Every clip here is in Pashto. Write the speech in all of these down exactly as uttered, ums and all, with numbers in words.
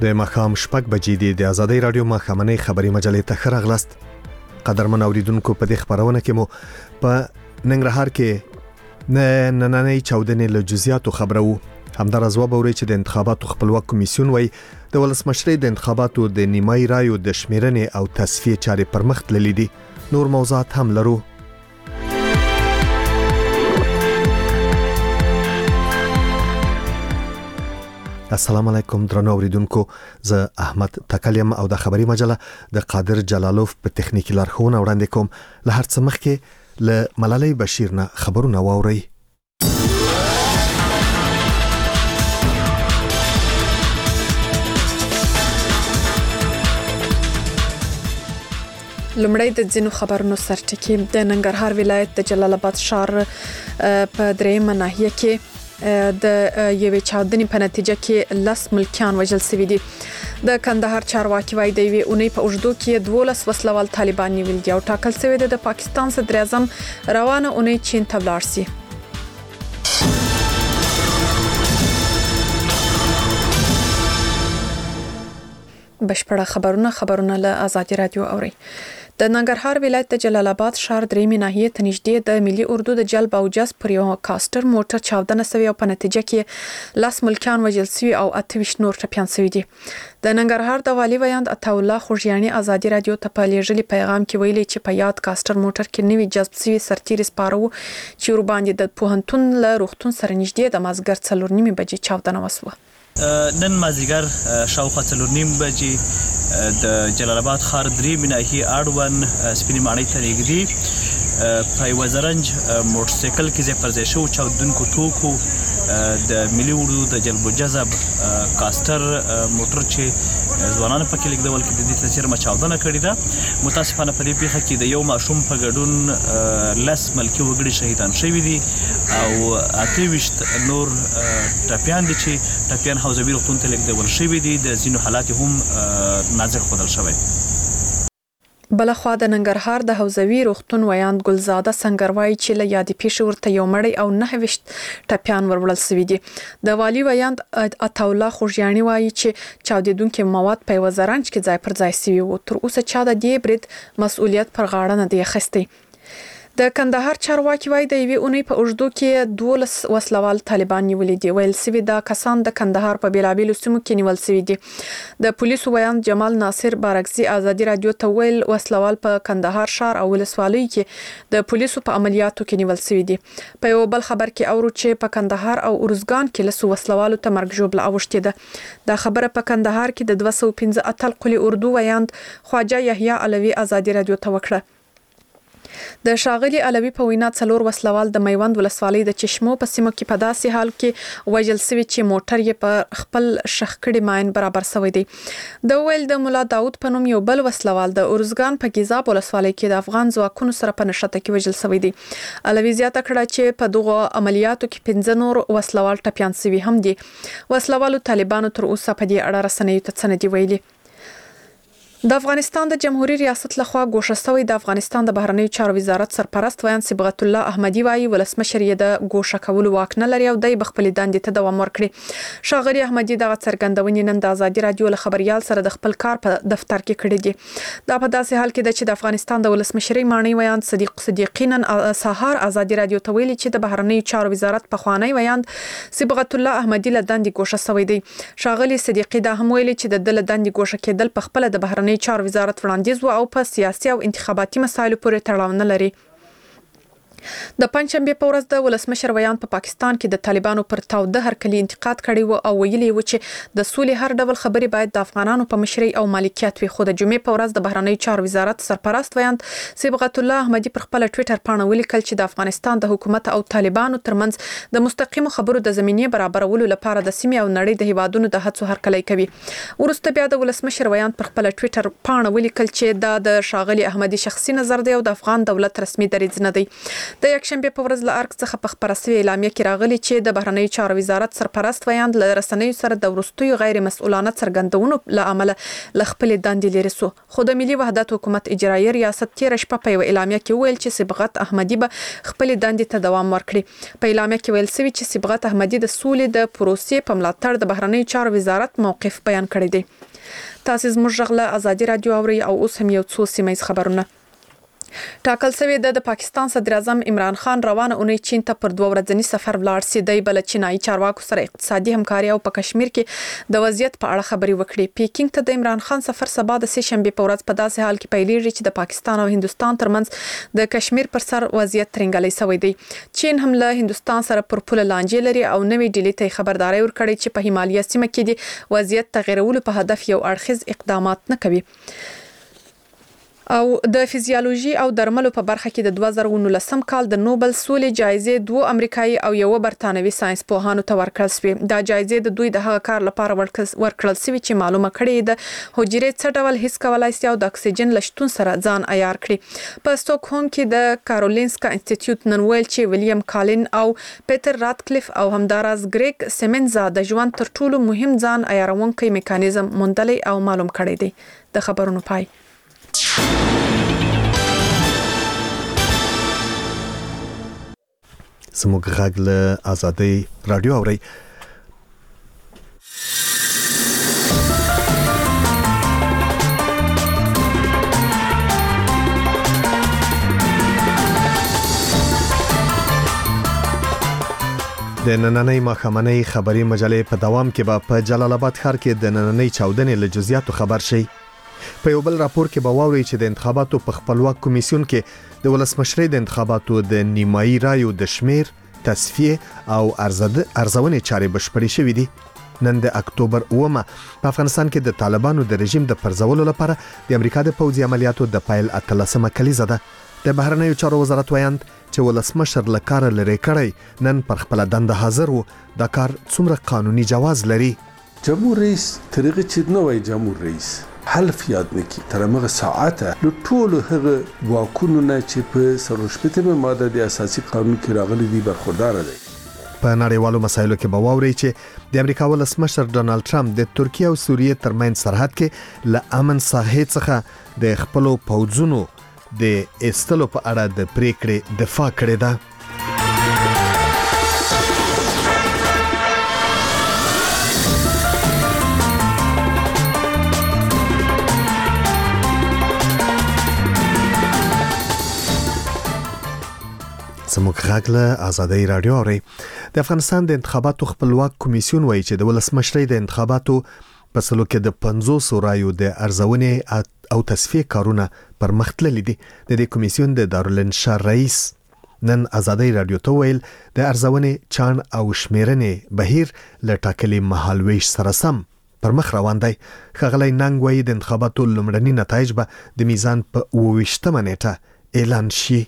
د ماښام شپږ بجې دي. د آزادۍ رادیو ماښامنۍ خبري مجلې ته ښه راغلاست. قدرمن اوریدونکو، په دې خبرونه کې مو په ننګرهار کې نه نننۍ چاودنې له جزئیاتو خبرو. همداراز وبوري چې د انتخاباتو خپلواک کمیسیون وایي د ولسمشرۍ د انتخاباتو د نیمایي رایو د شمیرنې او تصفیې چارې پر مخ تللې دي. نور موضوعات هم لرو. السلام علیکم درنو اوریدونکو، زه احمد تکلیم او د خبري مجله د قادر جلالوف په تخنیکی لارښوونه وړاندې کوم. له هر څه مخکې له ملالۍ بشیر نه خبرونه واورئ. لومړی د ځینو خبرونو سرټکی. د ننګرهار ولایت د جلال آباد ښار په دریمه ناحیه کې د یوې چاودنې په نتیجه کې لس ملکیان وژل شوي دي. د کندهار چارواکي وايي د یوې اونۍ په اوږدو کې دولس وسلوال طالبان نیول دي او ټاکل شوی دی د پاکستان صدر اعظم روانه اونۍ چین ته ولاړ شي. بشپړه خبرونه خبرونه له آزادي رادیو اوري. د ننګرهار ولایت د جلال آباد ښار دریمې ناحیې ته نږدې د ملي اردو د جلب او جذب پر یو کاستر موټر چاودنه شوې او په نتیجه کې لس ملکیان وژل شوي او اته ویشت نور ټپیان شوي دي. د ننګرهار د والي ویاند عطاالله خوږیاني آزادي رادیو ته په لیږلي پیغام کې ویلي چې په یاد کاستر موټر کې نوي جذب شوي سرتیري سپاره وو چې ورباندې د پوهنتون له روغتون سره نږدې د مازدیګر څلور نیمې بجې چاودنه وسوه. نن مازدیګر شاوخوا څلور نیم بجې د جلال آباد ښار درې ناحیې اړوند سپینې ماڼۍ ته نږدې په یوه زرنج موټرسایکل کې ځای پر ځای شوو چاودونکو توکو د ملي اردو د جلب و جذب کاستر موټر چې ځوانانو پکې لیږدول کې د دې څرمه چاودنه کړې ده. متاسفانه په دې پیښه کې د یو ماشوم په ګډون لس ملکي وګړي شهیدان شوي دي او اته ویشت نور ټپیان دي چې ټپیان حوزوي روغتون ته لیږدول شوي دي. د ځینو حالات هم نازک ښودل شوی. بلخوا د ننګرهار د حوزوي روغتون ویاند ګلزاده سنگر وایي چې له یادې پیښې ورته یو مړی او نهه ویشت ټپیان وروړل شوي دي. د والي ویاند عطاالله خوږیاني وایي چې چاودېدونکي مواد په یوه زرنج کې ځای پر ځای شوي وو. تر اوسه چا د دې برید مسؤلیت پر غاړه نه دی اخیستی. د کندهار چارواکي وايي د یوې اونۍ په اوږدو کې دولس وسلوال طالبان نیولي دي. ویل سوي دا کسان د کندهار په بیلابیلو سیمو کې نیول شوي دي. د پولیسو ویاند جمال ناصر بارکزي آزادي رادیو ته ویل وسلوال په کندهار ښار او ولسوالۍ کې د پولیسو په عملیاتو کې نیول شوي دي. په یو بل خبر کې اورو چې په کندهار او ارزګان کې لسو وسلوالو ته مرګ ژوبله اوښتې ده. دا خبره په کندهار کې د دوه سوه پنځه اتل قلي اردو ویاند خواجه یحیی علوي آزادي رادیو ته وکړه. د شاغلي علوي په وینا څلور وسلوال د میوند ولسوالۍ د چشمو په سیمه کې په داسې حال کې وژل شوي چې موټر یې په خپل شخکړې ماین برابر شوی دی. د ویل د مولا داود په نوم یو بل وسلوال د ارزګان په ګیزاب ولسوالۍ کې د افغان ځواکونو سره په نښته کې وژل شوی دی. علوي زیاته کړه چې په دغو عملیاتو کې پنځه نور وسلوال ټپیان شوي هم دي. وسلوالو طالبانو تر اوسه په دې اړه رسنیو ته څه نه دي ویلي. د افغانستان د جمهوریت ریاست لخوا ګوښه شوی د افغانستان د بهرنیو چارو وزارت سرپرست ویاند صبغت الله احمدي وايي ولسمشر یې د ګوښه کولو واک نه لري او دی به خپلې دندې ته دوام ورکړي. ښاغلي احمدي دغه څرګندونې نن د ازادي رادیو له خبریال سره د خپل کار په دفتر کې کړې دي. دا په داسې حال کې ده چې د افغانستان د ولسمشرۍ ماڼۍ ویاند صدیق صدیقي نن سهار ازادي رادیو ته ویلي چې د بهرنیو چارو وزارت پخوانی ویاند صبغت الله احمدي له دندې ګوښه شوی دی. ښاغلي صدیقي دا هم ویلي چې د ده له دندې ګوښه کېدل په خپله د بهرنیو چارو وزارت وړاندیز او په سیاسي او انتخاباتي مسایلو پورې تړاو نه لري. د پنځشنبه په ورځ د ولسمشر ویاند په پاکستان کې د طالبانو پر تاوده هرکلي انتقاد کړی و او ویلي و چې د سولې هر ډول خبري باید د افغانانو په مشرۍ او مالکیت وي. خو د جمعې په ورځ د بهرنیو چارو وزارت سرپرست ویاند صبغت الله احمدي پر خپل ټویټر پاڼه ولیکل چې د افغانستان د حکومت او طالبانو ترمنځ د مستقیمو خبرو د زمینې برابرولو لپاره د سیمې او نړۍ د هیوادونو د هڅو هرکلی کوي. ورسته بیا د ولسمشر ویاند پر خپل ټویټر پاڼه ولیکل چې دا د ښاغلي احمدي شخصي نظر دی او د افغان دولت رسمي دریځ نه دی. د یکشنبه په ورځ له ارګ څخه په خبره شوې اعلامیه کې راغلي چې د بهرنیو چارو وزارت سرپرست ویاند له رسنیو سره د وروستیو غیر مسؤلانه څرګندونو له امله ل خپل دندې لري سو خو د ملي وحدت حکومت اجرایي ریاست تیر شپه په اعلامیه کې ویل چې صبغت احمدي به خپل دندې ته دوام ورکړي په اعلامیه کې ویل شوی چې صبغت احمدي د سولې د پروسې په ملاتړ د بهرنیو چارو وزارت موقف بیان کړی دی تاسو زموږ غږ ازادي رادیو اوري او اوس هم یو څو سیمه خبرونه ټاکل شوی د پاکستان صدر اعظم عمران خان روانه اونۍ چین ته پر دوه ورځنی سفر ولاړ سي دی بل چینایي چارواکو سره اقتصادي همکاري او په کشمیر کې د وضعیت په اړه خبري وکړي پیکینګ ته د عمران خان سفر سبا د سه شنبه په ورځ په داسې حال کې پیلېږي چې د پاکستان او هندستان ترمنځ د کشمیر پر سر وضعیت ترنګلې شوی دی چین هم له هندستان سره پر پوله لانجې لري او نوې ډیلی ته خبرداري ورکړي چې په هیمالیا سیمه کې د وضعیت تغیرولو په هدف یو اړخیز اقدامات نه کوي او د فزیولوژي او درملو په برخه کې د دوه زره ونولسم کال د نوبل سولې جایزې دوه امریکایي او یو برتانوي ساينس پوهانو ته ورکړل شوې دا جایزې د دوی د هغه کار لپاره ورکړل شوې چې معلومه کړي د حجرې څه ډول حس کولای شي او د اکسیجن لشتون سره ځان عیار کړي په سټوکهولم کې د کارولینسکا انسټیټیوټ نن ویل چې ویلیام کالین او پیټر راتکلیف او همداراز ګریګ سیمنزا د ژوند تر ټولو مهم ځان عیارونکي میکانیزم موندلې او معلوم کړي دي د خبرونو پای زموږ غږ له ازادي رادیو اوري د نننۍ مخامنۍ خبري مجلې په دوام کې به په جلال آباد ښار کې د نننۍ چاودنې له جزئیاتو خبر شي په یو بل راپور کې به واوري چې د انتخاباتو په خپلواک کمیسیون کې د ولسمشرۍ د انتخاباتو د نیمایي رایو د شمیر تصفیه او ارزونې چارې بشپړې شوې دي نن د اکتوبر اومه په افغانستان کې د طالبانو د رژیم د پرځولو لپاره د امریکا د پوځي عملیاتو د پایل اتلسمه کلیزه ده د بهرنیو چارو وزارت ویاند چې ولسمشر له کار لري کړی نن پر خپل دنده حاضر وو د کار څومره قانوني جواز لري جمهور رئیس طریقې چې نو وای جمهور رئیس حلف یاد نکي تر موږ ساعته له ټولو هغه واکونو نه چې په سروشپته ماده د اساسي قانون کې راغلي دي برخوردار دي په نړیوالو مسایلو کې به واوري چې د امریکا ولسمشر ډونالد ټرمپ د ترکیه او سوریه ترمنځ سرحد کې له امن ساحې څخه د خپل پوځونو د استلو په اړه د پریکړې دفاع کړې ده زموږ غږ له ازادي رادیو اوري د افغانستان د انتخاباتو خپلواک کمیسیون وایي چې د ولسمشرۍ د انتخاباتو په سلو کې د پنځوس رایو د ارزونې او تصفیه کارونه پر مخ تللي دي د دې کمیسیون د دارالانشا رئیس نن ازادي رادیو ته ویل د ارزونې چان او شمیرنې بهیر له ټاکلي مهالويش سره سم پر مخ روان دی خغلی ننګ وایي د انتخاباتو لومړني نتایج به د میزان په اووه ویشتمه نیټه اعلان شي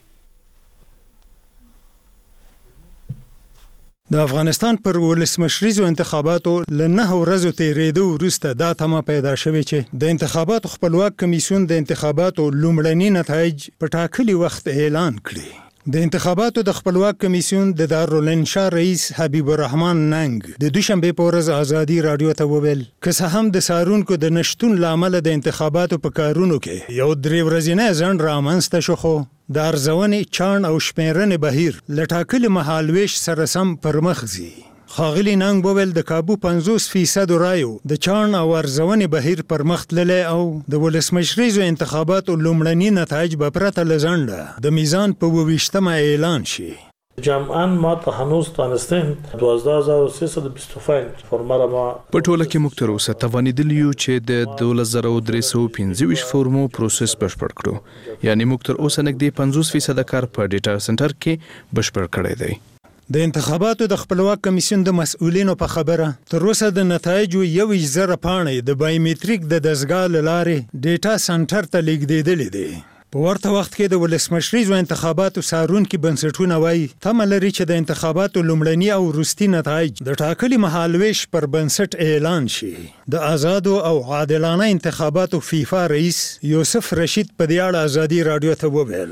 د افغانستان پر ولسمشریزو انتخاباتو له نه ورځو تیرېدو وروسته دا تمه پیدا شوې چې د انتخاباتو خپلواک کمیسیون د انتخاباتو لومړني نتایج په ټاکلي وخت اعلان کړي د انتخاباتو د خپلواک کمیسیون د دارالانشا رئیس حبیب الرحمن ننګ د دوشنبه په ورځ ازادي رادیو ته وویل که څه هم د سارونکو د نشټون لامل د انتخاباتو په کارونو کې یو درې ورځې ځنډ رامنځته شو خو د ارزونې چان او شمیرنې بهیر له ټاکلي مهالويش سره سم پر مخ ځي خاغلی ننګ وویل د کابو پنځوس فیصد رایو د چان او ارزونې بهیر پر مخ تللی او د ولسمشریزو انتخاباتو لومړني نتایج به پرته له ځنډه د میزان په اووه ویشتمه اعلان شي جمعاً ما ته هنوز تانستیم دوازده هزار و سیصد و بیست و پنج فرما را ما په ټوله کې موږ تر اوسه توانیدلی یو چې د دولس زره درې سوه پنځه ویشت فورمو پروسس بشپړ کړو یعنی موږ تر اوسه نږدې پنځوس فیصد کار په ډیټا سنټر کې بشپړ کړی دی د انتخاباتو د خپلواک کمیسیون د مسؤلینو په خبره تر اوسه د نتایجو یو زره پاڼې د بایومټریک د دستګاه له لارې ډیټا سنټر ته لیږدېدلې دي په ورته وخت کې د ولسمشریزو انتخاباتو څارونکي بنسټونه وایي تمه لري چې د انتخاباتو لومړني او وروستي نتایج د ټاکلي مهالويش پر بنسټ اعلان شي د آزادو او عادلانه انتخاباتو فیفا رئیس یوسف رشید په دې اړه ازادي رادیو ته وویل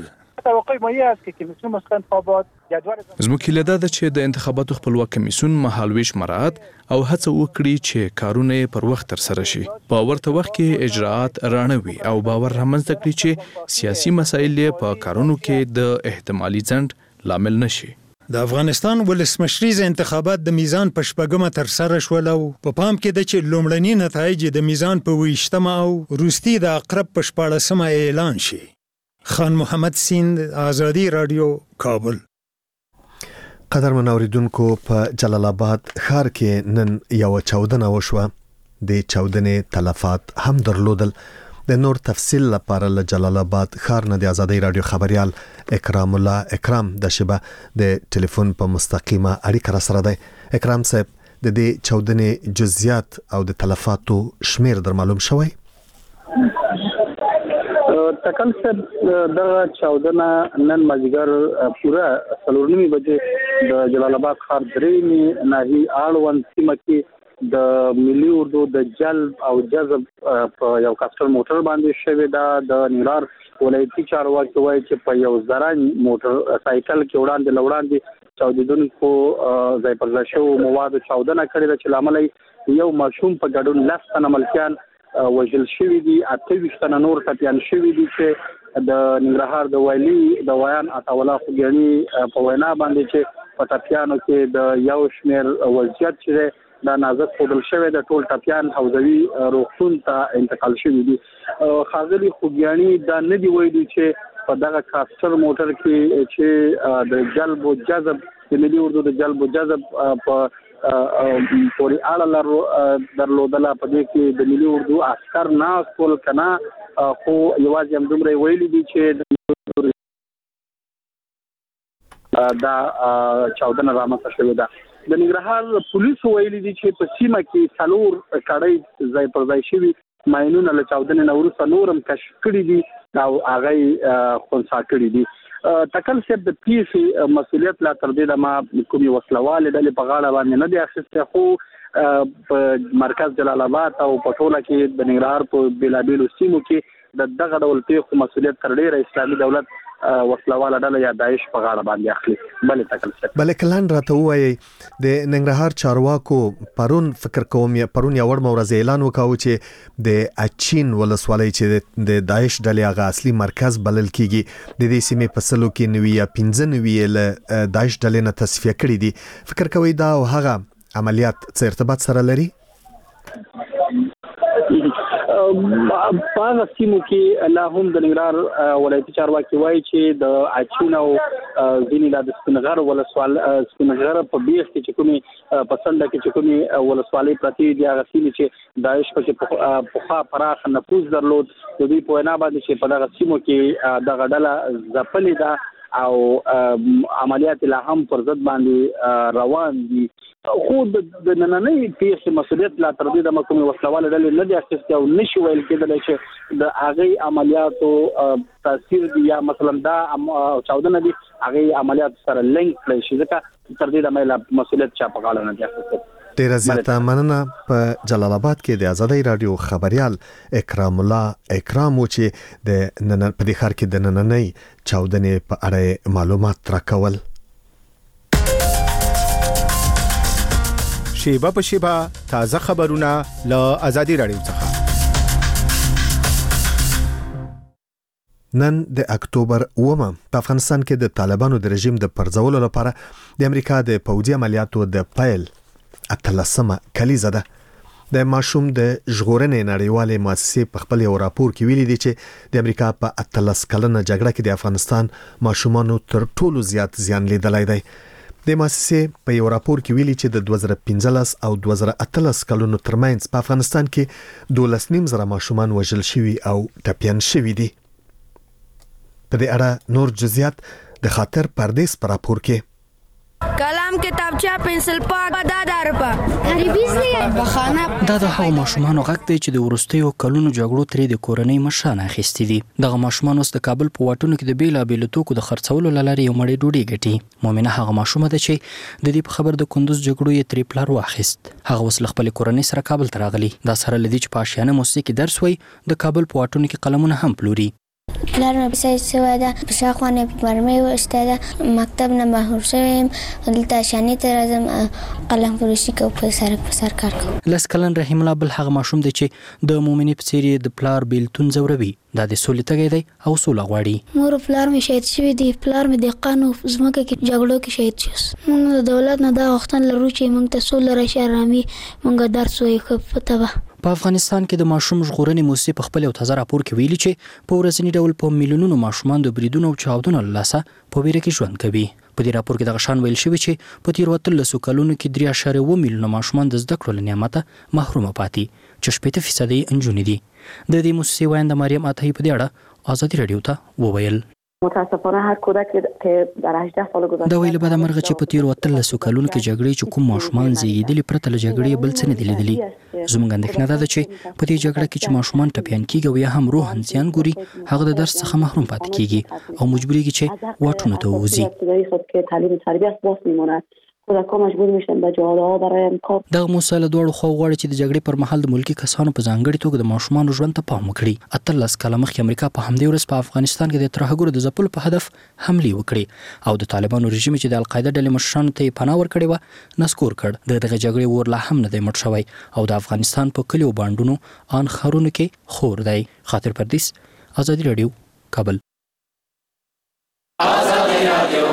توقع مایه است که کمیسیون مسکن انتخابات جدول زموږ هیله ده چې د انتخاباتو خپلواک کمیسیون مهالویش مراعات او هڅه وکړي چې کارونه پر وخت ترسره شي، په ورته وخت کې اجراءات رانه وي او باور رامنځته کړي چې سیاسي مسایل په کارونو کې د احتمالي ځنډ لامل نشي. د افغانستان ولسمشریز انتخابات د میزان په شپږمه ترسره شول او په پام کې د چې لومړني نتایج د میزان په ویشتمه او روستي د اقرب په شپاړسمه اعلان شي. خان محمد سیند، آزادی رادیو، کابل. قدرمن اوریدونکو، په جلال آباد ښار کې نن یو چاودنه وشوه. د چاودنې تلفات هم درلودل. د نور تفصیل لپاره له جلال آباد ښار نه د آزادی رادیو خبريال اکرام الله اکرام د شبه د ټلیفون په مستقیمه اړیکه را سره دی. اکرام صاحب، د دې چاودنې جزئیات او د تلفاتو شمیر در معلوم شوی؟ تکل صاحب، دا چاودنه نن مازیګر پورا څلور نیمې بجې د جلال آباد ښار درېیمې ناحیې اړوند سیمه کې د ملي اردو د جلب او جذب په یو کاستر موټر باندې شوی دا د ننګرهار ولایتي چارواکي وایي چې په یو زران موټر سایکل کې وړاندې لوړاندې چاودیدونکو ځای پر ځای شوو موادو چاودنه کړې ده چې لامل یو ماشوم په ګډون لس تنه ملکیان وژل شوي دي، اته ویشت تنه نور ټپیان شوي دي چې د ننګرهار د والي د ویان عطاالله خوږیاڼي په وینا باندې چې په ټپیانو کې د یو شمېر وضعیت چې دا نازک خودل شوی د ټول ټپیان حوزوي روغتون ته انتقال شوی دي. خاغلی خوږیاڼي دا نه دی ویلي چې په دغه کاستر موټر کې چې د جلب او جذب د ملي اردو د جلب او جذب په پوری اړه درلودله، په دې کې د ملي اردو عسكر ناس ټول کنا خو یوازې هم دومره ویلي دي چې دا چاودنه رامنځته شوې ده. د ننګرهار پولیسو ویلي دي چې په سیمه کې څلور کړۍ ځای پر ځای شوي ماینونه له چاودنې نه وروسته نور هم کشف کړي دي او هغه یې خنثی کړي دي. تکل صاحب، د پیښې مسؤلیت لا تر دې دمه کومې وسلوالې ډلې په غاړه باندې نه دي اخیستی، خو په مرکز جلال آباد او په ټوله کې د ننګرهار په بېلابېلو سیمو کې د دغه ډول پیښو مسؤلیت تر ډېره اسلامي دولت وسلواله ډله یا داعش په غاړه باندې اخلي. بلې تکل صاحب، بلې کلان راته ووایي د ننګرهار چارواکو پرون فکر کوم یا پرون یو ورځ ورځ اعلان وکاو چې د اچین ولسوالۍ چې د داعش ډلې هغه اصلي مرکز بلل کیږي د دې سیمې په سلو کې نوي یا پنځه نوي له داعش ډلې نه تصفیه کړي دي. فکر کوي دا او هغه عملیات څه ارتباط سره لري؟ په هغه سیمو کې لا هم د ننګرهار ولایتي چارواکي وایي چې د اچین او ځینې لا د سپینغر ولسوال سپینغر په بیخ کې چې کومې په څنډه کې چې کومې ولسوالۍ پرتې دي هغه سیمې چې داعش پکې پخوا پراخ نفوذ درلود، د دوی په وینا باندې چې په دغه سیمو کې دغه ډله ځپلې ده او عملیات لا هم پر ضد باندې روان دي. خو د نننۍ پیښې مسؤلیت لا تر دې دمه کومې وسلواله ډلې نه دي اخیستې او نشي ویل کېدلی چې د هغې عملیاتو تاثیر دی یا مثلا دا چاودنه دي هغې عملیاتو سره لینک کړی شي، ځکه تر دې دمه لا مسؤلیت چا په غاړه نه دي اخیستی. ډیره زیاته مننه. په جلال آباد کې د آزادی رادیو خبريال اکرام الله اکرام و چې د نن په دې ښار کې د نننۍ چاودنې په اړه معلومات راکول. شیبه په شیبه تازه خبرونه له آزادی رادیو څخه. نن د اکتوبر اومه په افغانستان کې د طالبانو د رژیم د پرځولو لپاره د امریکا د پوځي عملیاتو د پیل اتلسمه کلیزه ده. د ماشوم د ژغورنې نړیوالې مؤسسې په خپل یو راپور کې ویلي دي چې د امریکا په اتلس کلنه جګړه کې د افغانستان ماشومانو تر ټولو زیات زیان لیدلی دی. د مؤسسې په یو راپور کې ویلي چې د دوه زره پنځلس او دوه زره اتلس کلونو ترمنځ په افغانستان کې دولس نیم زره ماشومان وژل شوي او ټپیان شوي دي. په دې اړه نور جزئیات د خاطر پردیس په راپور کې. کلام کتابچه پنسل پاک دا روپا عربي زده بخانه دا د هغو ماشومانو غږ دی چې د وروستیو کلونو جګړو ترې د کورنۍ مشران اخیستي دي. دغه ماشومان اوس د کابل په واټونو کې د بیلابیلو توکو د خرڅولو له لارې یو مړۍ ډوډۍ ګټي. مومنه هغه ماشومه ده چې د دې په خبر د کندوز جګړو یې ترې پلار واخیست. هغه اوس له خپلې کورنۍ سره کابل ته راغلی. دا سره له دې چې په آشیانه موسسې کې درس وایي د کابل په واټونو کې قلمونه هم پلوري. پلار مې سید شوی ده، په شاوخوا نه مرمۍ وشته ده، مکتب نه محروم شوی یم، دلته شانې ته راځم قلم فروشي کوم، په سرک په سر کار کوم. لس کلن رحیم الله بل هغه ماشوم دی چې د مومنې په څېر د پلار بیلتون ځوروي. دا د سولې تږی دی او سوله غواړي. مور پلار مې شهید شوی دی، پلار مې د قانون ځمکه کې جګړو کې شهید شو. موږ د دولت نه دا غوښتنه لرو چې موږ ته سوله راشي، آرامي، موږ درس وایو په تبه. په افغانستان کې د ماشوم ژغورنې موسسې په خپل یو تازه راپور کې ویلي چې په ورځني ډول په میلیونونو ماشومان د بریدونو او چاودنو له لاسه په ویره کې ژوند کوي. په دې راپور کې دغه شان ویل شوی چې په تیرو اتلسو کلونو کې درې اعشاریه اووه میلیونه ماشومان د زده کړو له نعمته محرومه پاتې، چې شپېته فیصده یې نجونې دي. د دې موسسې وایند مریم عطایی په دې اړه ازادي رادیو ته وویل. متاسفانه هر کودک که در هجده سال گذشته دا ویل بعد مرغه چې په تیرو اتلسو کلونو کې جګړې چې کوم ماشومان زیږیدلي پرته له جګړې بل څه نه دي لیدلي. زموږ اندېښنه ده چې په دې جګړه کې چې ماشومان ټپیان کیږي او یا هم روحاً زیان ګوري، هغه د درس څخه محروم پاتې کیږي او مجبوریږي چې واټونو ته ووځي. کودکان مجبور میشن به جاده ها برایم کار. دغه موسسه له دوړو خو غواړي چې د جګړې پر مهال د ملکی کسانو په ځانګړي توګه د ماشومان ژوند ته پام وکړي. اتلس کاله مخکې امریکا په همدې ورځ په افغانستان کې د ترهګرو د ځپلو په هدف حملې وکړي او د طالبانو رژیم چې د القاعده ډلې مشرانو ته یې پناه ورکړې وه نسکور کړ. د دغه جګړې اور لا هم نه دی مړ شوی او د افغانستان په کلیو بانډونو ان ښارونو کې خور دی. خاطر پردیس، ازادي رادیو، کابل. ازادي رادیو.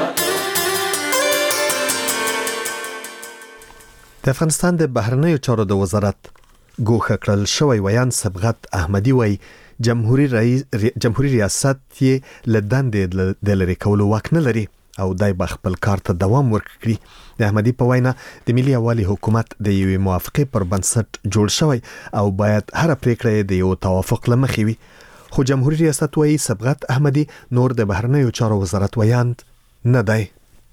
د افغانستان د بهرنیو چارو د وزارت ګوښه کړل شوی ویان صبغت احمدي وایي جمهوریت رئیس جمهوریت ریاست یې له دندې د لرې کولو واک نه لري او دای به خپل کار ته دوام ورکړي. د احمدي په وینا د ملي یووالي حکومت د یوې موافقې پر بنسټ جوړ شوی او باید هر پریکړه د یو توافق له مخې وي. خو جمهوریت ریاست وایي صبغت احمدي نور د بهرنیو چارو وزارت ویاند نه دی.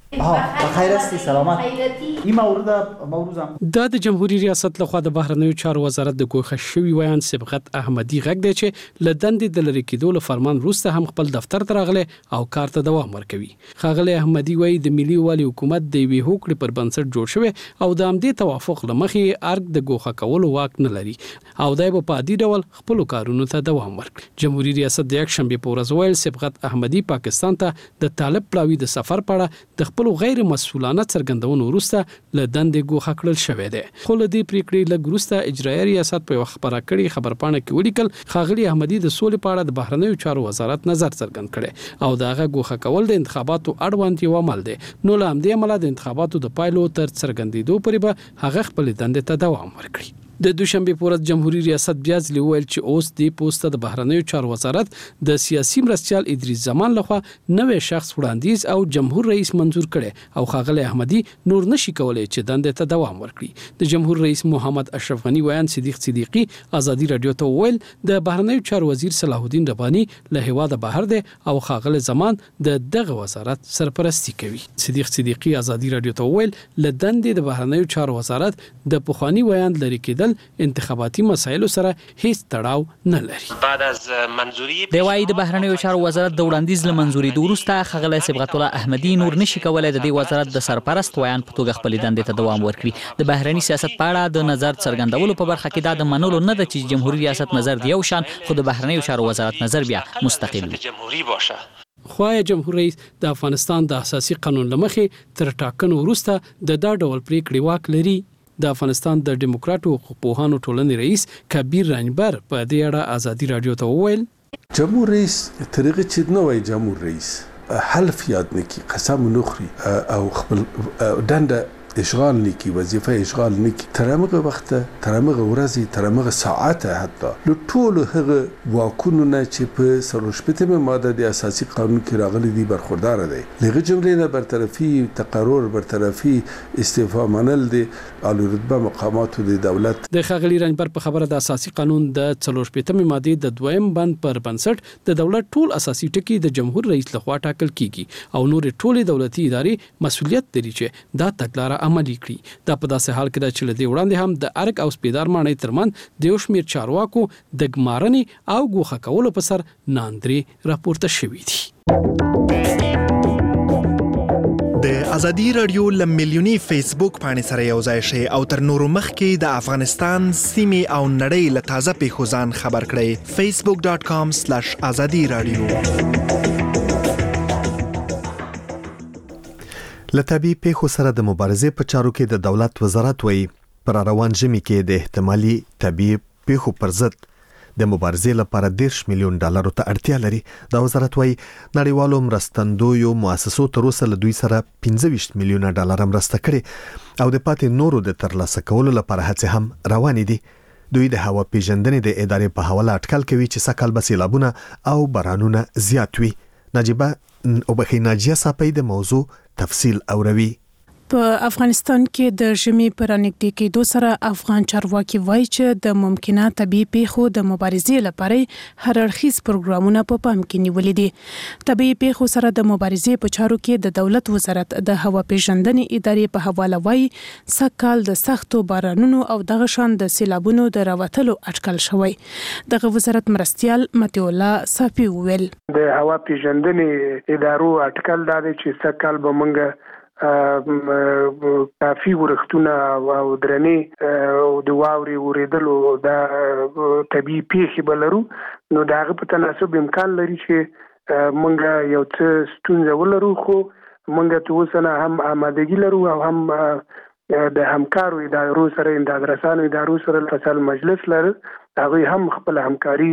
بخیر هستی، سلامت. این مورد موضوع دا د جمهوریت ریاست لخوا د بهرنیو چارو وزارت د ګوښه شوی ویان صبغت احمدي غږ دی چې له دندې د لرې کېدو له فرمان وروسته هم خپل دفتر ته راغلی او کار ته دوام ورکوي. ښاغلی احمدي وایي د ملي یووالي حکومت د یوې هوکړې پر بنسټ جوړ شوی او د همدې توافق له مخې ارګ د ګوښه کولو واک نه لري او دی به په عادي ډول خپلو کارونو ته دوام ورکړي. جمهوریت ریاست د یکشنبې په ورځ ویل صبغت احمدي پاکستان ته د طالب پلاوي د سفر په اړه د خپل غیر مسؤلانه څرګندونو وروسته له دندې ګوښه کړل شوی دی. خو له دې پریکړې لږ وروسته اجرایي ریاست په خبره کړي خبرپاڼه کې ولیکل ښاغلي احمدي د سولې په اړه د بهرنیو چارو وزارت نظر څرګند کړي او دا هغه ګوښه کول د انتخاباتو اړوند یو عمل دی. نو له همدې امله د انتخاباتو د پایلو تر څرګندېدو پورې به هغه خپل دندې ته دوام ورکړي. د دوشنبه په ورځ جمهوریت ریاست بیا ځلې وویل چې اوس د پوسټ د بهرنیو چارو وزارت د سیاسي مرستيال ادریس زمان لخوا نوې شخص وړاندیز او جمهور رئیس منزور کړي او ښاغلی احمدي نور نشي کولای چې دندې ته دوام ورکړي. د جمهور رئیس محمد اشرف غنی ویان صدیق صدیقی ازادي رادیو ته وویل د بهرنیو چارو وزیر صلاح الدین ربانی له هواده بهر دی او ښاغلی زمان د دغه وزارت سرپرستی کوي. صدیق صدیقی ازادي رادیو ته وویل له دندې د بهرنیو چارو وزارت د پخوانی ویان لري کېدل انتخاباتي مسایلو سره هیڅ تړاو نه لري. بعد از منظوری د وای د بهرنیو چارو وزارت د وړاندیز له منځوري وروسته ښاغلی صبغت الله احمدي نور نشي کولای د دې وزارت د سرپرست ویان په توګه خپل دندې ته دوام ورکړي. د بهرني سیاست په اړه د نظر څرګندولو په برخه کې دا د منلو نه ده چې جمهوریت ریاست نظر دی یو شان، خو د بهرنیو چارو وزارت نظر بیا مستقل وي. جمهوریت باشه. خو جمهور رئیس د افغانستان د اساسي قانون لمخې تر ټاکنو وروسته د دا ډول پریکړې واک لري. د افغانستان د ډیموکراټو حقوقپوهانو ټولنې رئیس کبیر رنجبر په دې اړه ازادي رادیو ته وویل جمهور رئیس طریقه چې نو وای جمهور رئیس حلف یاد نکي، قسم نخري او خپل دنده اشغال نکی، وظیفه اشغال نکی، ترامغه وخت ترامغه ورځي ترامغه ساعته حتی له ټول هغه واکونو نه چې په سروشپته ماده د اساسي قانون کې راغلي دي برخوردار دي. لغه جملې نه برطرفي تقرر برطرفي استعفا منل دي اعلی رتبه مقاماتو د دولت. د ښاغلي رنجبر په خبره د اساسي قانون د سروشپته ماده د دویم بند پر بنسټ د دولت ټول اساسي ټکي د جمهور رئیس لخوا ټاکل کیږي او نور ټول دولتي ادارې مسؤلیت لري چې دا تګلارې عملي کړي. دا په داسې حال کې ده چې لدې وړاندې هم د ارګ او سپیدار ماڼۍ ترمن د یو شمېر چارواکو د ګمارنې او ګوښه کولو په سر ناندري راپورته شوي دي. د د ازادي رادیو ل ملیونی فیسبوک باندې سره یو ځای شي او تر نورو مخکې د افغانستان سیمې او نړۍ له تازه پیښو ځان خبر کړئ facebook dot com slash azadi radio. لطبي پیښو سره د مبارزې په چارو کې د دولت وزارت وایي پر روان ژمي کې د احتمالي طبي پیښو پر ضد د مبارزې لپاره دیرش میلیون ډالرو ته اړتیا لري. دا وزارت وايي نړیوالو مرستندویو مؤسسو تر اوسه له دوی سره پنځه ویشت میلیونه ډالر مرسته کړي او د پاتې نورو د ترلاسه کولو لپاره هڅې هم روانې دي. دوی د هوا پیژندنې د ادارې په حواله اټکل کوي چې سږ کال به سیلابونه او بارانونه زیات وي. نجيبه او بخي ناجیه صاحب د موضوع تفصیل اوروي. په افغانستان کې د ژمي پر نږدې کېدو سره افغان چارواکي وایي چې د ممکنه طبي پیښو د مبارزې لپاره هر اړخیز پروګرامونه په پام کې نیولې دي. طبي پیښو سره د مبارزې په چارو کې د دولت وزارت د هوا پیژندنې ادارې په حواله وایي سږ کال د سختو بارانونو او دغه شان د سیلابونو د راوتلو اټکل شوی. دغه وزارت مرستيال متي الله صافي وویل د هوا پیژندنې ادارو اټکل دا دی چې سږ کال به موږ کافي ورښتونه او درنې او د واوري ورېدلو د طبي پیښې بلرو نو دا غو په تناسب امکان لري چې مونږ یو څه ستونزه ولرو خو مونږ ته وسنه هم آمادګي لرو او هم د همکارو ادارو سره د رسانو ادارو سره فصل مجلس لري هغه هم خپل همکاري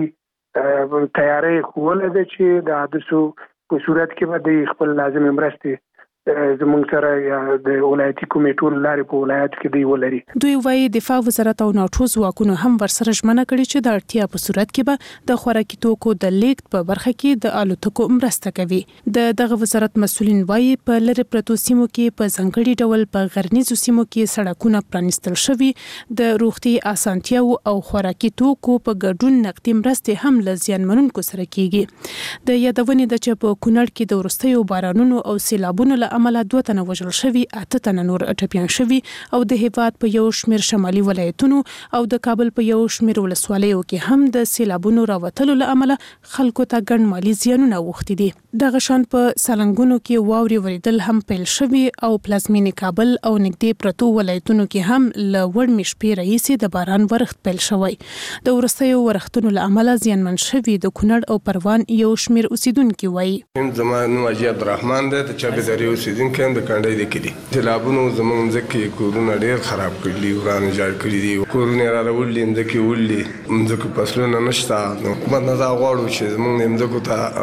تیاری کول د چې د حادثو په صورت کې به د خپل لازم مرستې زمونږ سره یا د ولایتي کمیټو لارې په ولایت کې دی ولري. دوی وايي دفاع وزارت او ناټو ځواکونو هم ورسره ژمنه کړې چې د اړتیا په صورت کې به د خوراکي توکو د لیږد په برخه کې د الوتکو مرسته کوي. د دغه وزارت مسولین وايي په لری پرتو سیمو کې په ځنګړي ډول په غرنیزو سیمو کې سړکونه پرانیستل شوي د روغتي اسانتیاو او خوراکي توکو په ګډون نقدي مرستې هم له زیانمنونکو سره کیږي. د یادونې د چې په کونړ کې د ورستیو بارانونو او سیلابونو له امله دوه تنه وژل شوي اته تنه نور ټپيان شوي او د هیواد په یو شمېر شمالي ولایتونو او د کابل په یو شمېر ولسوالیو کې هم د سیلابونو راوتلو له امله خلکو ته ګڼ مالی زیانونه اوښتي دي. دغه شان په سالنګونو کې واوري وریدل هم پیل شوي او پلازمینې کابل او نږدې پرتو ولایتونو کې هم له وړ مشپې رئیسې د باران ورښت پیل شوی. د ورستیو ورښتونو له امله زیانمن شوي د کونړ او پروان یو شمېر اوسیدونکو وایي زمانو اجي عبدالرحمن د چابداري اوسیدونکو د کندې د کلی سیلابونو زمونږ ځکه کورونه ډېر خراب کړي ورانه جوړ کړي دي کورونه را وړلې ځکه وړلې ځکه فصلونه نشته حکومت نه دا غواړو چې زمونږ ځکه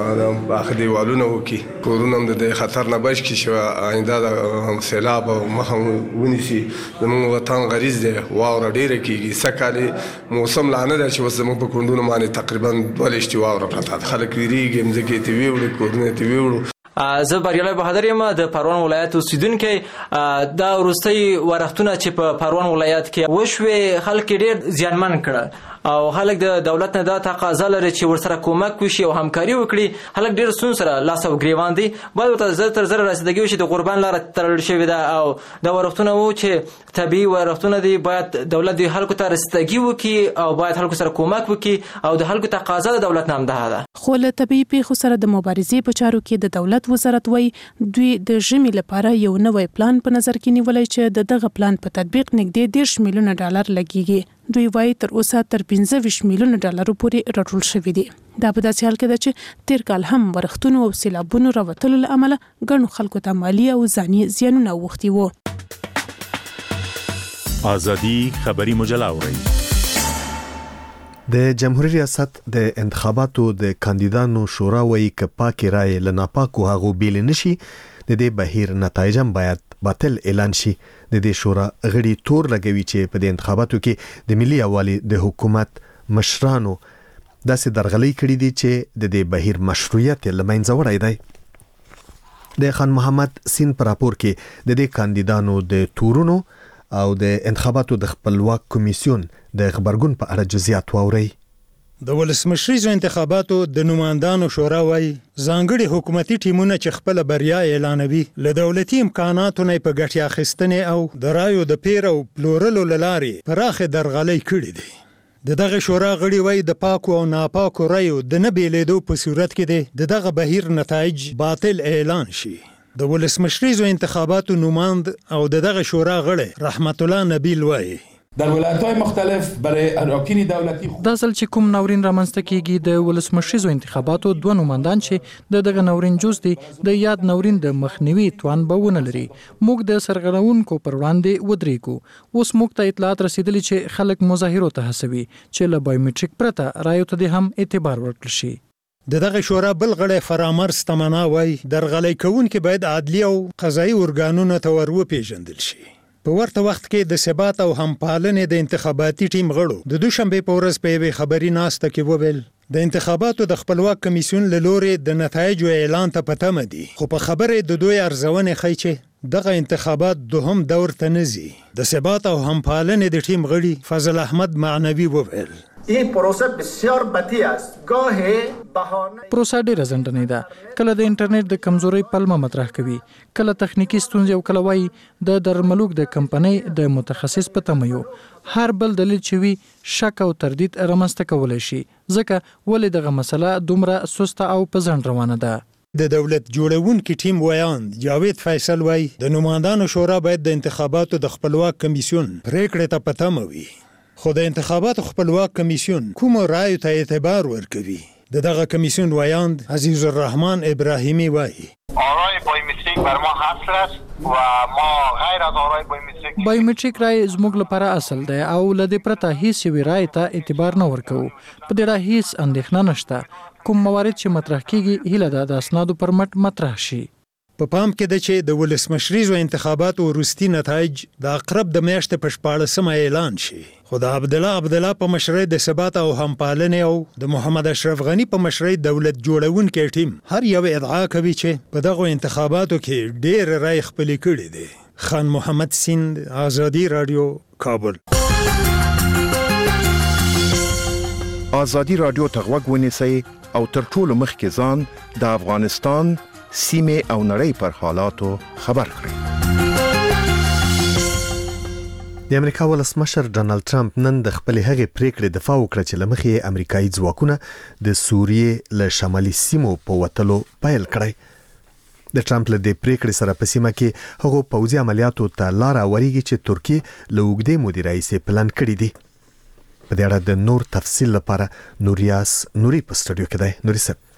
ته اخدي والونه وکي کورونه د خطر نه بچ کی شو آینده د سیلاب او مخه ونیسي زمونږ وطن غریز دی واوره ډېر کیږي سکهاله موسم لانه ده چې زمونږ په کندونو باندې تقریبا ولشتي واوره پراته خلک ویریږي ځکه تی ویوړي کورونه تی ویوړو. زه بریالی بهادر یم د پروان ولایت اوسیدونکی دا وروستي ورښتونه چې په پروان ولایت کې وشوي خلک ډېر زیانمن کړه او خلک د دولت نه دا تقاضا لري چې ورسره کومک وشي او همکاري وکړي. خلک ډېر سون سره لاس او ګریوان دي باید ورته زر تر زر رسیدګي وشي. د قربان لاره تړل شوې ده او دا ورښتونه وو چې طبي ورښتونه دي باید دولت د خلکو ته رسیدګي وکړي او باید خلکو سره کومک وکړي او د خلکو تقاضا د دولت نه هم ده. خو له طبي پیښو سره د مبارزې په چارو کې د دولت وزارت وایي دوی د ژمي لپاره یو نوی پلان په نظر کې نیولای چې د دغه پلان په تطبیق نږدې دیرش میلیونه ډالر لګیږي. دوی وايي تر اوسه تر پنځه ویشت میلیونه ډالر پورې راټول شوی دی. دا په داسې حال کې ده چې تیر کال هم ورښتونو او سیلابونو راوتلو له امله ګڼو خلکو ته مالی او ځاني زیانونه اوښتي وو. ازادي خبري مجله اوري. د جمهوریت ریاست د انتخاباتو د کاندیدانو شورا وایي ک پاکي رائے لناپاکو هغه بیل نشي د دې بهیر نتایج هم باید باطل اعلان شي. د دې شورا غړي تور لګوي چې په د انتخاباتو کې د ملي یوالي د حکومت مشرانو داسې درغلي کړې دي چې د دې بهیر مشروعیت لمنځه وړی دی. د خان محمد سین پر راپور کې د دې کاندیدانو د تورونو او د انتخاباتو د خپلواک کمیسیون د خبرګون په اړه جزئیات واوري. د ولسمشریزو انتخاباتو د نمائندانو شورا وايي ځانګړي حکومتي ټیمونه چې خپل بریا اعلانوي له دولتي امکاناتو نه په ګټه اخیستنې او د رایو د پیر او پلورلو لارې پراخه درغلي کړې دي. د دغه شورا غړي وايي د پاکو او ناپاکو رایو د نه بیلېدو په صورت کې د دغه بهیر نتایج باطل اعلان شي. د ولسمشریزو انتخاباتو نوماند او دغه شورا غړی رحمت الله نبیل وایي در ولایت‌های مختلف برای اراکین دولتی دا ځل چې کوم ناورین رامنځته کیږي د ولسمشریزو انتخاباتو دوه نوماندان چې د دغه ناورین جز دي د یاد ناورین د مخنیوي توان به ونه لري. موږ د سرغړونکو پر وړاندې ودرېږو. اوس موږ ته اطلاعات رسیدلي چې خلک مظاهرو ته هڅوي چې له بایومټریک پرته رایو ته هم اعتبار ورکړل شي. د دغه شورا بل غړی فرامرز تمنا وایي درغلۍ کوونکي باید عدلي او قضایي ارګانونو ته ور وپېژندل شي. په ورته وخت کې د ثبات او همپالنې د انتخاباتي ټیم غړو د دوشنبه په ورځ په یوې خبري ناسته کې وویل د انتخاباتو د خپلواک کمیسیون له لوري د نتایجو اعلان ته پته مدي، خو په خبره د دوی ارزونه ښیي چې دغه انتخابات دوهم دور ته نزي. د ثبات او همپالنې د ټیم غړي فضل احمد معنوي وویل این پروسه بسیار بدی است. گاه بهانه پروسه ډیره ځنډنې ده، کله د انټرنیټ د کمزورۍ پلمه مطرح کوي، کله تخنیکی ستونزې او کله وایي د درملوک د کمپنۍ د متخصص په تمه. هر بل دلیل چې وي شک او تردید رامنځته کولی شي، ځکه ولې دغه مسله دومره سسته او په ځنډ روانه ده. د دولت جوړونکي ټیم ویاند جاوید فیصل وایي د نمایندانو شورا باید د انتخاباتو د خپلواک کمیسیون پریکړې ته په تمه وي، خو د انتخاباتو خپلواک کمیسیون کوم رایو ته اعتبار ورکوي. د دغه کمیسیون ویاند عزیز الرحمن ابراهیمی وایي آرای بایومتریک بر ما حاصل است و ما غیر از آرای بایومتریک بایومټریک رای زموږ لپاره اصل دی او له دې پرته هیڅ یوې رای ته اعتبار نه ورکوو. په دې راه هیڅ اندېښنه نشته. کوم موارد چې مطرح کیږي هیله ده د اسنادو پر مټ مطرح شي. په پام کې ده چې د ولسمشریزو انتخاباتو وروستي نتایج د اقرب د میاشتې په شپاړسمه اعلان شي، خو د عبدالله عبدالله په مشرۍ د ثبات او همپالنې او د محمد اشرف غني په مشرۍ دولت جوړونکي ټیم هر یو ادعا کوي چې په دغو انتخاباتو کې ډېر رای خپلې کړي دي. خان محمد سیند، آزادي رادیو، کابل. آزادي رادیو ته غوږ ونیسئ او تر ټولو مخکې ځان د افغانستان سیمه او نړۍ پر حالاتو خبر کړئ. د امریکا ولسمشر ډانلډ ټرمپ نن د خپل هغې پریکړې دفاع وکړه چې لمخې امریکایي ځواکونه د سوریې له شمالي سیمو په وتلو پیل کړی. د ټرمپ له دې پریکړې سره په سیمه کې هغو پوځي عملیاتو ته لار هوارېږي چې ترکیې له اوږدې مودې راهیسې پلان کړي دي. په دې اړه د نور تفصیل لپاره نوریاس نوري په سټوډیو کې دی. نوري صاحب.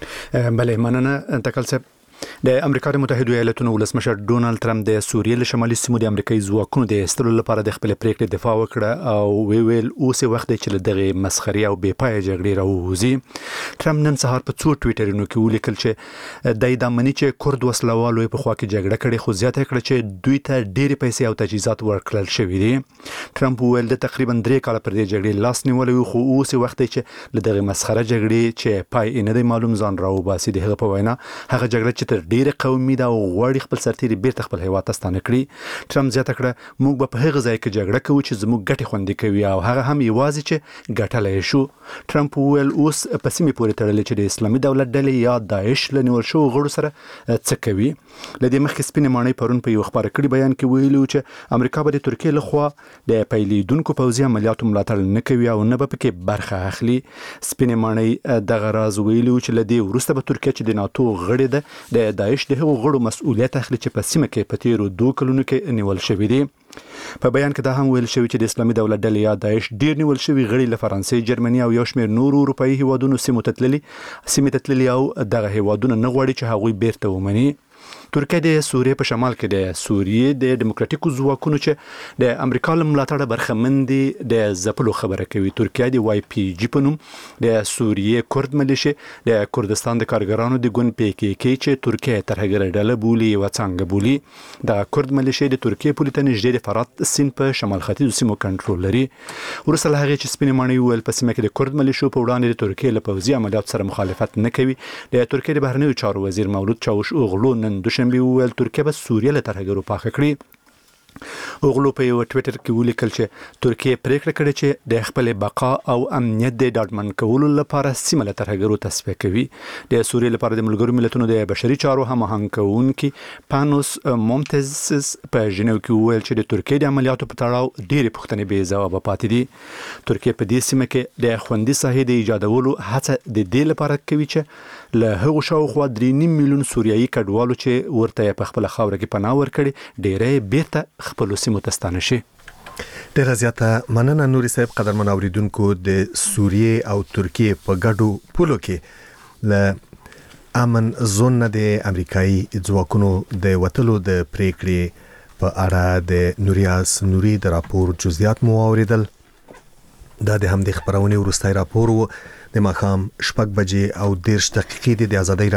بله مننه تکل صاحب. د امریکا د متحده ایالاتونو ولسمشر ډونالد ټرمپ د سوریې له شمالي سیمو د امریکایي ځواکونو د ایستلو لپاره د خپل پریکړې دفاع وکړه او وی ویل اوس وخت دی چې له دغه مسخري او بې پایه جګړې راووځي. ټرمپ نن سهار په څو ټویټرونو کې ولیکل چې د دا مني چې کورد وسلوالو په خوا کې جګړه کړې، خو زیاته کړه چې دوی ته ډېرې پیسې او تجهیزات ورکړل شوي دي. ټرمپ ویل د تقریبا درې کاله پر دې جګړې لاس نیولی وي، خو اوس وخت دی چې له دغه مسخره جګړې چې پای یې نه دی معلوم ځان راوباسي. د هغه په وینا هغه جګړه چې تر ډېرې قومي دا غواړي خپل سرتیري بیرته خپل هیواد ته ستانه کړي. ټرمپ زیاته کړه موږ به په هغه ځای کې جګړه کوو چې زموږ ګټې خوندي کوي او هغه هم یوازې چې ګټلی شو. ټرمپ وویل اوس په سیمې پورې تړلې چې د اسلامي دولت ډلې یا داعش له نیول شوو غړو سره څه کوي. له دې مخکې سپینې ماڼۍ پرون په یو خپاره کړي بیان کې ویلي و چې امریکا به د ترکیې لخوا د پیلېدونکو پوځي عملیاتو ملاتړ نه کوي او نه به پکې برخه اخلي. سپینې ماڼۍ دغه راز ویلي و چې له دې وروسته به ترکیه چې د ناتو غړې ده د داعش د هغو غړو مسؤلیت اخلي چې په سیمه کې په تیرو دوه کلونو کې نیول شوي دي. په بیان کې دا هم ویل شوی چې د اسلامي دولت ډلې یا داعش ډیر نیول شوي غړي له فرانسې، جرمني او یو شمېر نورو اروپایي هیوادونو سیمو ته تللي سیمې ته تللي او دغه هیوادونه نه غواړي چې هغوی بیرته ومني. ترکیه د سوریې په شمال کې د سوریې د دیموکراتیکو ځواکونو چې د امریکا له ملاتړه برخمن دي د ځپلو خبره کوي. ترکیه د واي پی جي په نوم د سوریې کورد ملیشې د کردستان د کارګرانو د ګوند پی کې کې چې ترکیه ترهګره ډله بولي یوه څانګه بولي. د کورد ملیشې د ترکیې پولې ته نږدې د فرات سیند په شمال ختیځو سیمو کنټرول لري. وروسته له هغې چې سپینې ماڼۍ وویل په سیمه کې د کورد ملیشو په وړاندې د ترکیې له پوځي عملیاتو سره مخالفت نه کوي. د ترکیې د بهرنیو چارو وزیر مولود چاوش اوغلو نن دوشنبه وویل ترکیه به سوریه له ترهګرو پاکه کړي. اوغلو په یو ټویټر کې ولیکل چې ترکیه پریکړه کړې چې د خپل بقا او امنیت د ډاډمن کولو لپاره سیمه له ترهګرو تصفیه کوي. د سوریې لپاره د ملګرو ملتونو د بشري چارو هماهنګ کوونکي پانوس مومتزس په ژنیو کې وویل چې د ترکیې د عملیاتو په تړاو ډېرې پوښتنې بې ځوابه پاتې دي. ترکیه په دې سیمه کې د خوندي ساحې د ایجادولو هڅه د دې لپاره کوي چې له هغو شاوخوا درې نیم میلیون سوریایي کډوالو چې ورته په خپل خاوره کې پناه ورکړي ډېری بیرته خپل سیمو ته ستانه شي. ډیره زیاته مننه نوري صاحب. قدرمن اوریدونکو د سوریې او ترکیې په ګډو پولو کې ل امن زون نه د امریکایي ځواکونو د وټلو د پریکړې په اړه د نوریاس نوري د راپور جزئیات مو اوریدل. دا د همدې خبرونه ورستای راپور وو د ماخام شپږ بجې او دېرش دقیقې د ازادۍ